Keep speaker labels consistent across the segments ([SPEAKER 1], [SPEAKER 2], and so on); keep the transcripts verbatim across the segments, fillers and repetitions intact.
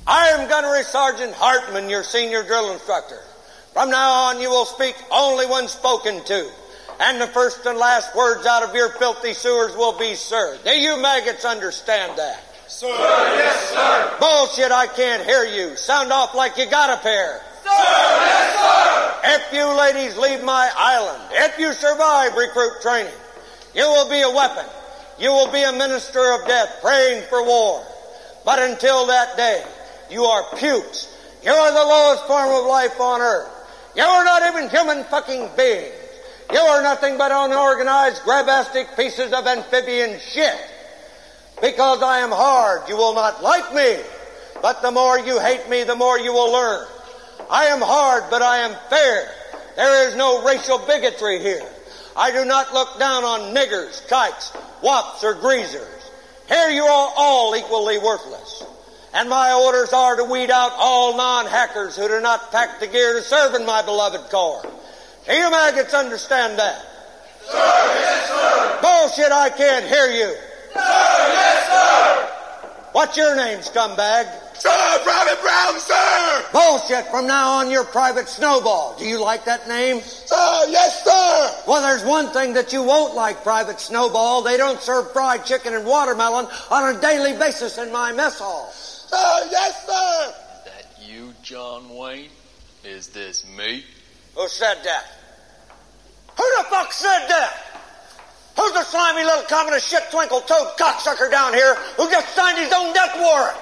[SPEAKER 1] I am Gunnery Sergeant Hartman, your senior drill instructor. From now on, you will speak only when spoken to. And the first and last words out of your filthy sewers will be, sir. Do you maggots understand that?
[SPEAKER 2] Sir, yes, sir.
[SPEAKER 1] Bullshit, I can't hear you. Sound off like you got a pair.
[SPEAKER 2] Sir, yes, sir.
[SPEAKER 1] If you ladies leave my island, if you survive recruit training, you will be a weapon. You will be a minister of death praying for war. But until that day, you are pukes. You are the lowest form of life on earth. You are not even human fucking beings. You are nothing but unorganized, grabastic pieces of amphibian shit. Because I am hard, you will not like me. But the more you hate me, the more you will learn. I am hard, but I am fair. There is no racial bigotry here. I do not look down on niggers, kikes, wops, or greasers. Here you are all equally worthless. And my orders are to weed out all non-hackers who do not pack the gear to serve in my beloved Corps. Do you maggots understand that?
[SPEAKER 2] Sir, yes, sir.
[SPEAKER 1] Bullshit, I can't hear you.
[SPEAKER 2] Sir, yes, sir.
[SPEAKER 1] What's your name, scumbag?
[SPEAKER 2] Sir, Private Brown, sir.
[SPEAKER 1] Bullshit, from now on you're Private Snowball. Do you like that name?
[SPEAKER 2] Sir, yes, sir.
[SPEAKER 1] Well, there's one thing that you won't like, Private Snowball. They don't serve fried chicken and watermelon on a daily basis in my mess hall.
[SPEAKER 2] Sir, yes, sir.
[SPEAKER 3] Is that you, John Wayne? Is this me?
[SPEAKER 1] Who said that? Who the fuck said that? Who's the slimy little communist shit twinkle-toed cocksucker down here who just signed his own death warrant?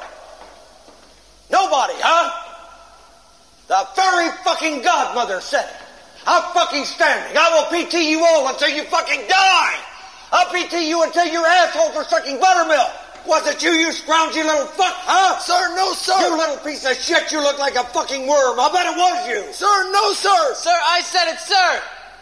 [SPEAKER 1] Nobody, huh? The very fucking godmother said it. I'm fucking standing. I will P T you all until you fucking die. I'll P T you until your assholes are sucking buttermilk. Was it you, you scroungy little fuck, huh?
[SPEAKER 2] Sir, no, sir.
[SPEAKER 1] You little piece of shit, you look like a fucking worm. I bet it was you.
[SPEAKER 2] Sir, no, sir.
[SPEAKER 4] Sir, I said it, sir.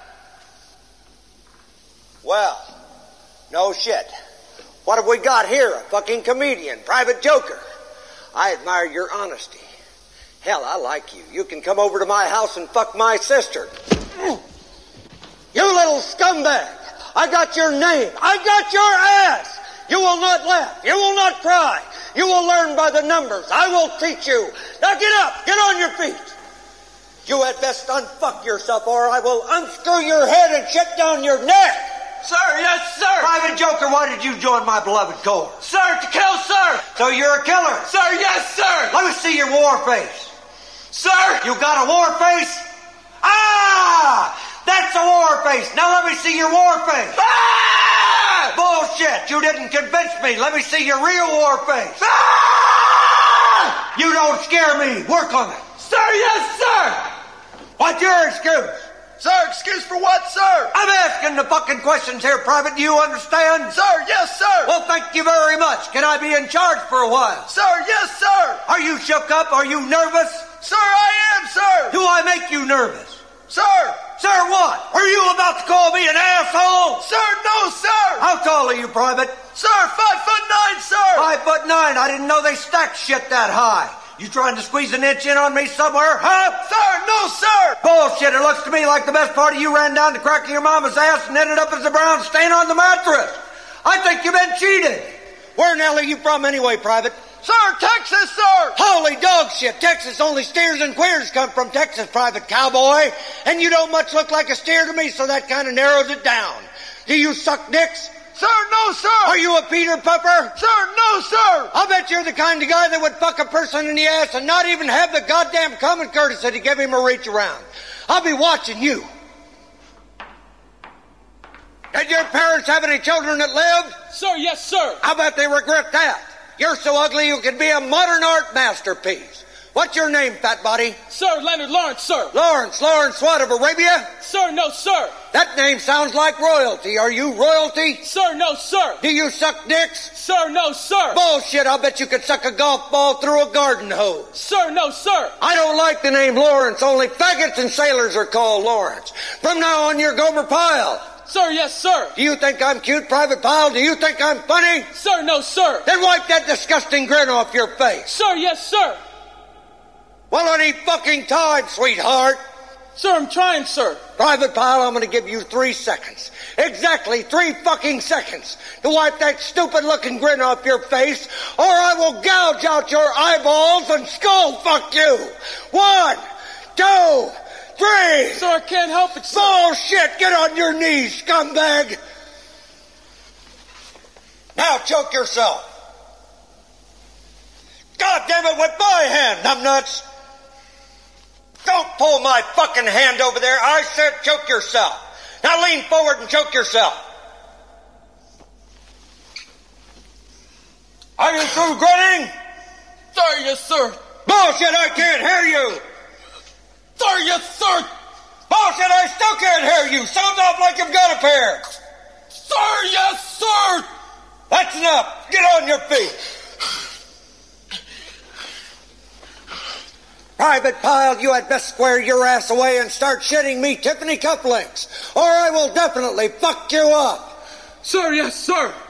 [SPEAKER 1] Well, no shit. What have we got here? A fucking comedian, Private Joker. I admire your honesty. Hell, I like you. You can come over to my house and fuck my sister. You little scumbag. I got your name. I got your ass. You will not laugh. You will not cry. You will learn by the numbers. I will teach you. Now get up. Get on your feet. You had best unfuck yourself or I will unscrew your head and shut down your neck.
[SPEAKER 4] Sir, yes, sir.
[SPEAKER 1] Private Joker, why did you join my beloved Corps?
[SPEAKER 4] Sir, to kill, sir.
[SPEAKER 1] So you're a killer?
[SPEAKER 4] Sir, yes, sir.
[SPEAKER 1] Let me see your war face.
[SPEAKER 4] Sir.
[SPEAKER 1] You got a war face? Ah! That's a war face. Now let me see your war face.
[SPEAKER 4] Ah!
[SPEAKER 1] Bullshit. You didn't convince me. Let me see your real war face.
[SPEAKER 4] Ah!
[SPEAKER 1] You don't scare me. Work on it.
[SPEAKER 4] Sir, yes, sir.
[SPEAKER 1] What's your excuse?
[SPEAKER 2] Sir, excuse for what, sir?
[SPEAKER 1] I'm asking the fucking questions here, Private. Do you understand?
[SPEAKER 2] Sir, yes, sir.
[SPEAKER 1] Well, thank you very much. Can I be in charge for a while?
[SPEAKER 2] Sir, yes, sir.
[SPEAKER 1] Are you shook up? Are you nervous?
[SPEAKER 2] Sir, I am, sir.
[SPEAKER 1] Do I make you nervous?
[SPEAKER 2] Sir.
[SPEAKER 1] Sir, what? Are you about to call me an asshole?
[SPEAKER 2] Sir, no, sir.
[SPEAKER 1] How tall are you, Private?
[SPEAKER 2] Sir, five foot nine, sir.
[SPEAKER 1] Five foot nine. I didn't know they stacked shit that high. You trying to squeeze an inch in on me somewhere, huh?
[SPEAKER 2] Sir, no, sir.
[SPEAKER 1] Bullshit. It looks to me like the best part of you ran down the crack of your mama's ass and ended up as a brown stain on the mattress. I think you've been cheated. Where in the hell are you from anyway, Private?
[SPEAKER 2] Sir, Texas, sir.
[SPEAKER 1] Holy dog shit. Texas, only steers and queers come from Texas, Private Cowboy. And you don't much look like a steer to me, so that kind of narrows it down. Do you suck dicks?
[SPEAKER 2] Sir, no, sir.
[SPEAKER 1] Are you a Peter Puffer?
[SPEAKER 2] Sir, no, sir.
[SPEAKER 1] I'll bet you're the kind of guy that would fuck a person in the ass and not even have the goddamn common courtesy to give him a reach around. I'll be watching you. Did your parents have any children that lived?
[SPEAKER 4] Sir, yes, sir.
[SPEAKER 1] I bet they regret that. You're so ugly you could be a modern art masterpiece. What's your name, fat body?
[SPEAKER 4] Sir, Leonard Lawrence, sir.
[SPEAKER 1] Lawrence, Lawrence what, of Arabia?
[SPEAKER 4] Sir, no, sir.
[SPEAKER 1] That name sounds like royalty. Are you royalty?
[SPEAKER 4] Sir, no, sir.
[SPEAKER 1] Do you suck dicks?
[SPEAKER 4] Sir, no, sir.
[SPEAKER 1] Bullshit, I'll bet you could suck a golf ball through a garden hose.
[SPEAKER 4] Sir, no, sir.
[SPEAKER 1] I don't like the name Lawrence. Only faggots and sailors are called Lawrence. From now on, you're Gomer Pyle.
[SPEAKER 4] Sir, yes, sir.
[SPEAKER 1] Do you think I'm cute, Private Pyle? Do you think I'm funny?
[SPEAKER 4] Sir, no, sir.
[SPEAKER 1] Then wipe that disgusting grin off your face.
[SPEAKER 4] Sir, yes, sir.
[SPEAKER 1] Well, any fucking time, sweetheart.
[SPEAKER 4] Sir, I'm trying, sir.
[SPEAKER 1] Private Pyle, I'm going to give you three seconds. Exactly three fucking seconds to wipe that stupid-looking grin off your face, or I will gouge out your eyeballs and skull fuck you. One, two, three.
[SPEAKER 4] Sir, I can't help it, sir.
[SPEAKER 1] Bullshit! Get on your knees, scumbag. Now choke yourself. God damn it, with my hand, numbnuts. Don't pull my fucking hand over there. I said choke yourself. Now lean forward and choke yourself. Are you through grinning?
[SPEAKER 4] Sir, yes, sir.
[SPEAKER 1] Bullshit, I can't hear you.
[SPEAKER 4] Sir, yes, sir.
[SPEAKER 1] Bullshit, I still can't hear you. Sound off like you've got a pair.
[SPEAKER 4] Sir, yes, sir.
[SPEAKER 1] That's enough. Get on your feet. Private Pyle, you had best square your ass away and start shitting me Tiffany cufflinks, or I will definitely fuck you up.
[SPEAKER 4] Sir, yes, sir.